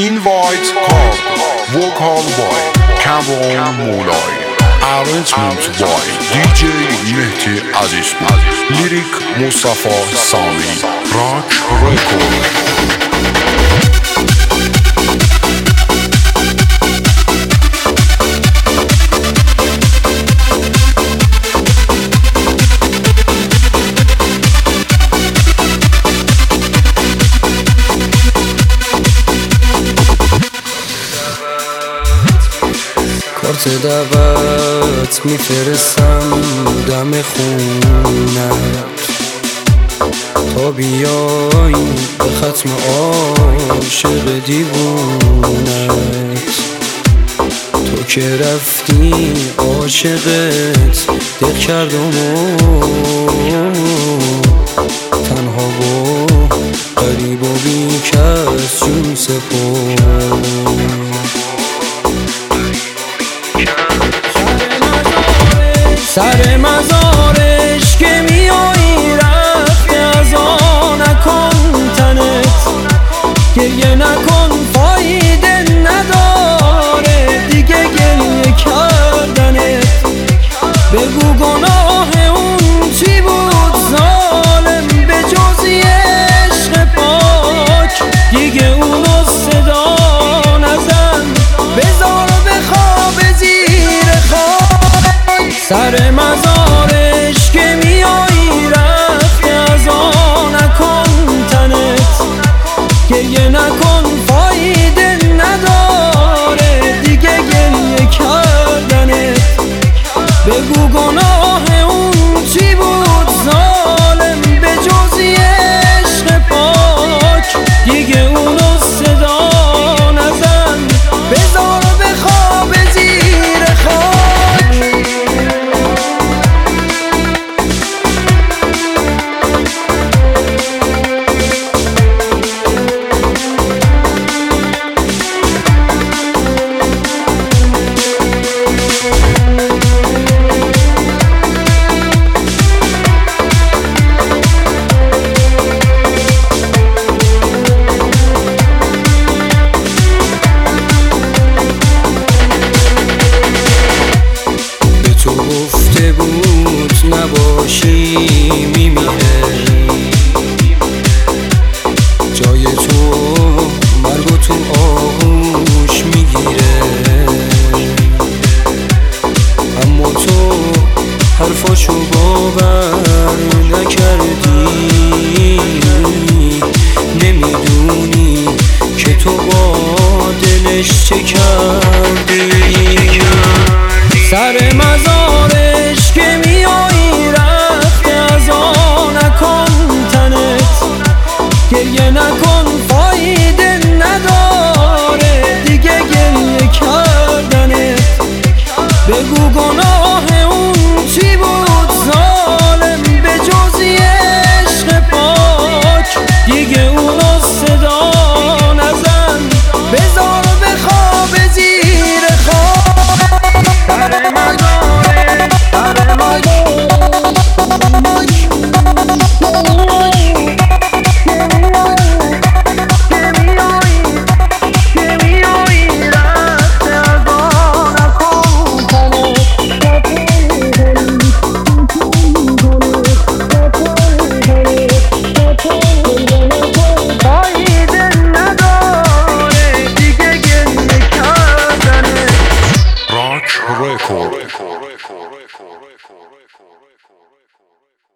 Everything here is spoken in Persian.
Invite card, vocal by Cameron Molay, arrangement by DJ Mehdi Azizpur, lyric Mustafa Sami, Rock Record. کارت دعوت میفرستم دم خونت تا بیای به ختم عاشق دیوونت. تو که رفتی عاشقت دل کردم و تنها و غریب و بی کس جون سپرد. سر مزارش که میایی رفته از آن نکن تنت، گریه نکن فایده نداره دیگه گریه کردنت. بگو گناه اون چی بود ظالم به جز عشق پاک، دیگه اونو صدا نزن بذار بخواب زیر خاک. سر مزارش که میایی رفته از آن نکن تنت، گریه نکن فایده نداره دیگه گریه کردنت. بگو گناه اون چی بود ظالم به جز عشق پاک، دیگه اونو صدا نزن بذار بخواب زیر خاک. بود نباشی میمیره جای تو، مرگ و تو آغوش میگیره. اما تو حرفاشو باور نکردی، نمیدونی که تو با دلش چه کردی. سر مزارش که میایی رفته از آن نکن تنت، گریه نکن فایده نداره دیگه گریه کردنت. بگو گناه اون چی بود ظالم به جز عشق پاک، دیگه اونو صدا نزن بذار بخواب زیر خاک. Rock Record.